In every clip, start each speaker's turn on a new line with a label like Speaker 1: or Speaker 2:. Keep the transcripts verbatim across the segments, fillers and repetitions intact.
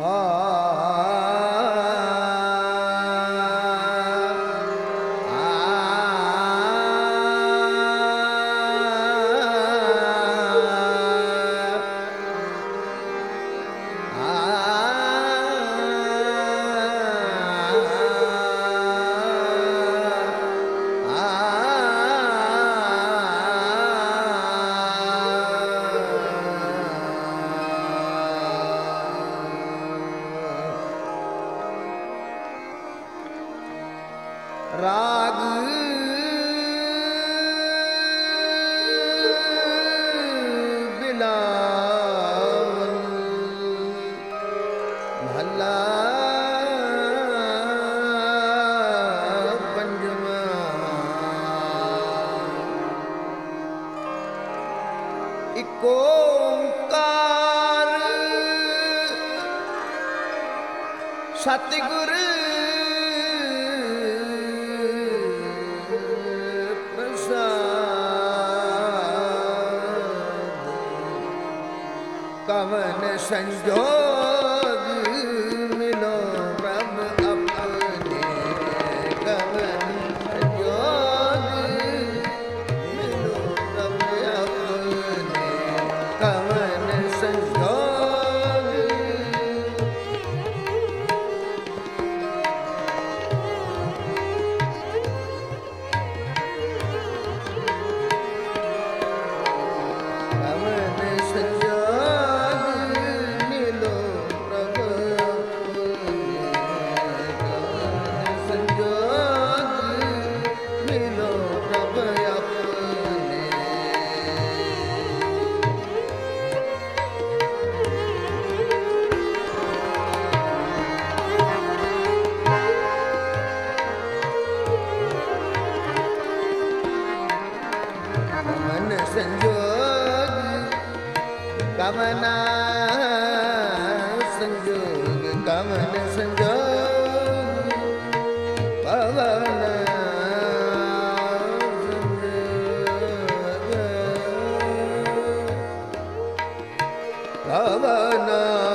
Speaker 1: ਰਾਗ ਬਿਲਾਵਲ ਮਹੱਲਾ ਪੰਜਵਾਂ। ਇਕ ਓਂਕਾਰ ਸਤਿਗੁਰ कवन संजोग मिलो प्रभ अपने, कवन संजोग मिलो प्रभ अपने, कवन संजोग। कवन संजोग संजोग कवना संजोग, कवन संजोग पवन संजोग कवना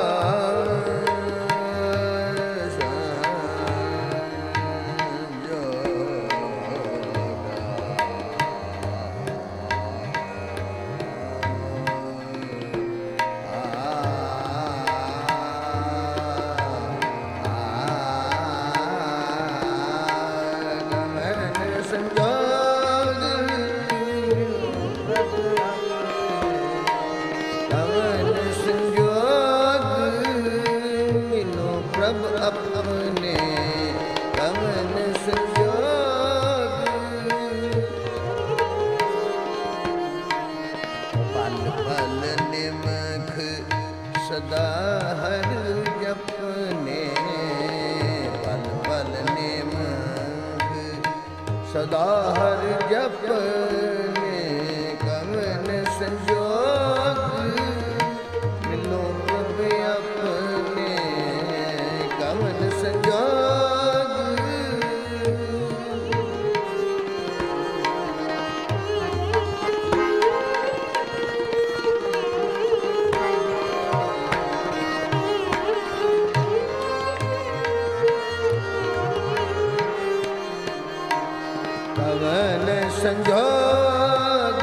Speaker 1: प्रभ अपने, कवन संजोग। पल पल निमख सदा हर जपने, पल पल निमख सदा हर जपने, कवन संजोग मिलो प्रभ अपने, कवन संजोग। कवन संजोग,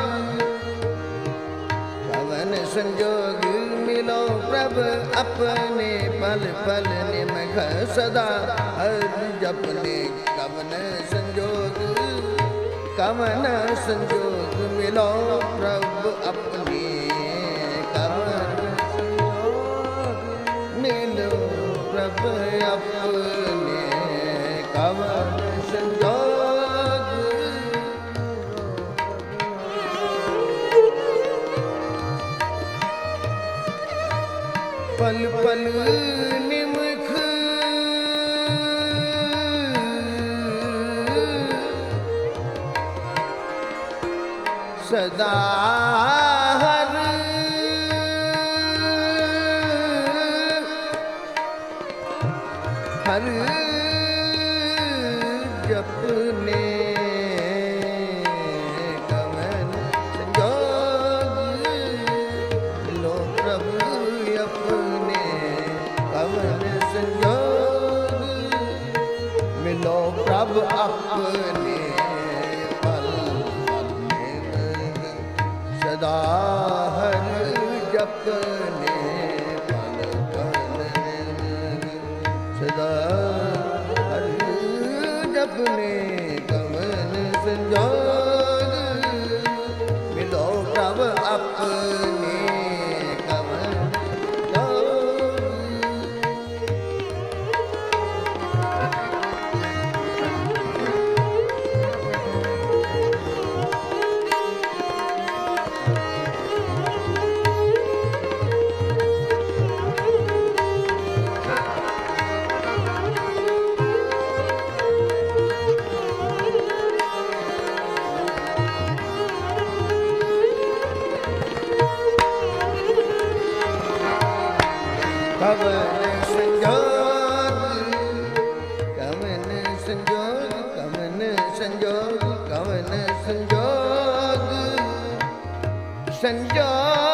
Speaker 1: कवन संजोग मिलो प्रभ अपने, पल पल निमख सदा हर जपने, कवन संजोग, कवन संजोग मिलो प्रभ अपने, कवन संजोग मिलो प्रभ अपने, कवन संजोग। पल पल निमख सदा हर हर जपने, कवन संजोग मिलो प्रभु अपने, कवन प्रभु अपने पल सदा हर जपने पल पल सदा हर जपने कमन संजोग मिलो प्रभु अपने कमन कमन संजोग कमन संजोग कमन संजोग कमन संजोग संजोग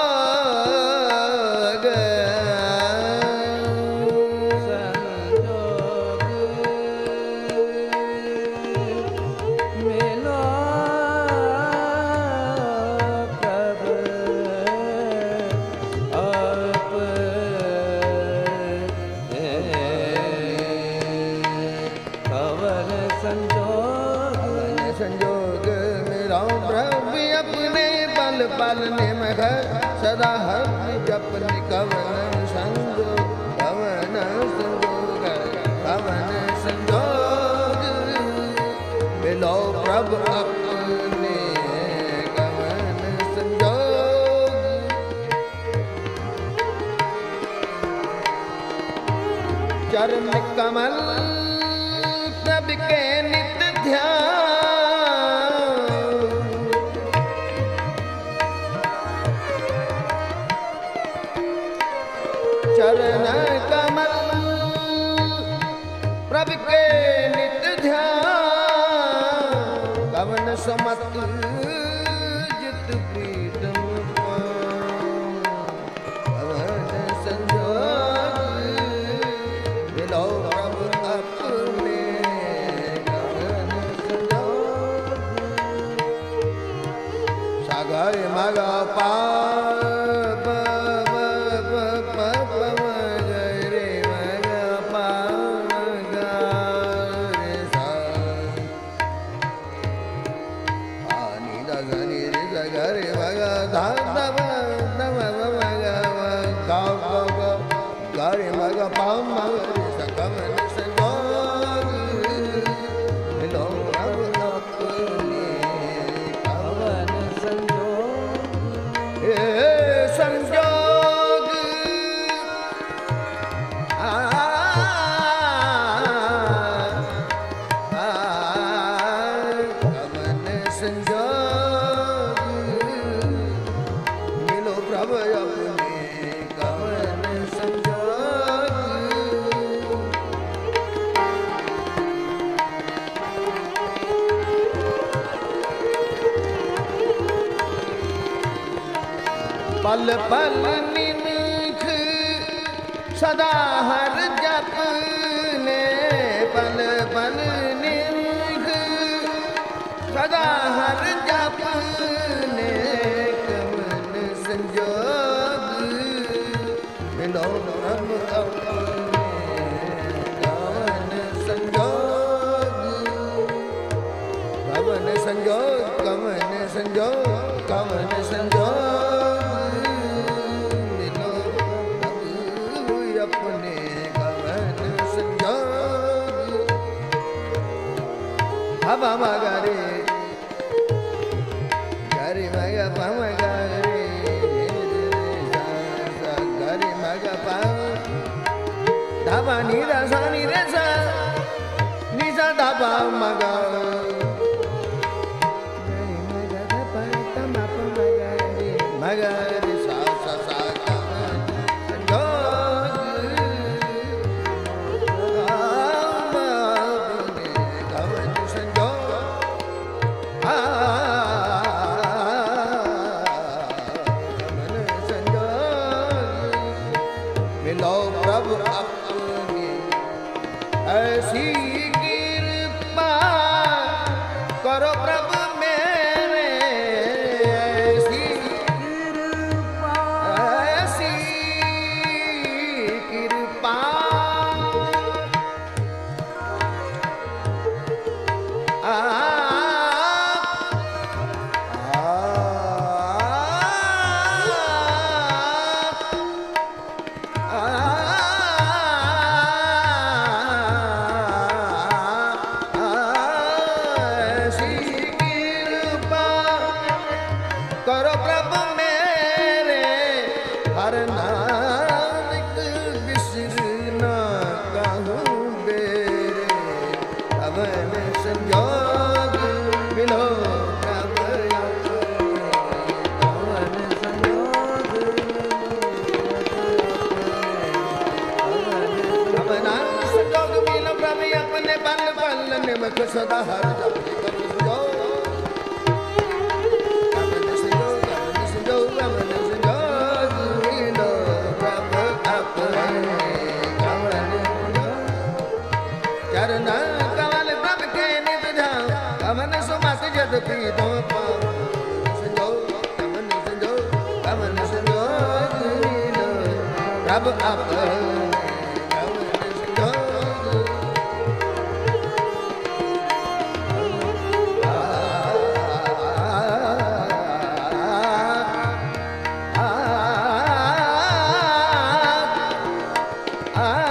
Speaker 1: संजोग मेरा प्रभु अपने पल पल निमख सदा हर जपन कवन संजोग कवन संजोग कवन संजोग मिलो प्रभु अपने कवन संजोग चरण कमल प्रभु के नित्य ध्यान चरण कमल प्रभु के नित्य ध्यान कवन समत जित प्रीतम कवन संजोग मिलो प्रभु अपने कवन संजोग सागर मगा पा Gare maga pam maga sakam sanjog मिलो प्रभु अपने कवन संजोग हे संजोग आ कवन संजोग मिलो प्रभु अपने कवन पल पल निमख सदा हर जपने पल पल निमख सदा हर जपने कवन संजोग मिलो प्रभु अपने कवन संजोग कवन संजोग कवन संजोग कवन संजोग अपने कवन संजोग हवा मगरे गरे मग पम गरे गरे मग पम धाबा नीरा सा नीरे सा निसा धाबा मग मगरे सा सा सा मिलो प्रभु अपने ऐसी कृपा बल बल निमक सदा हर जाति कमल जो कमल सिंजो कमल सिंजो कमल सिंजो जीनो प्रभ अपने कमल सिंजो चरण कमल प्रभ के नित जाओ कमल सुमत जद पीतो पाओ सिंजो कमल सिंजो कमल सिंजो जीनो प्रभ अपने Ah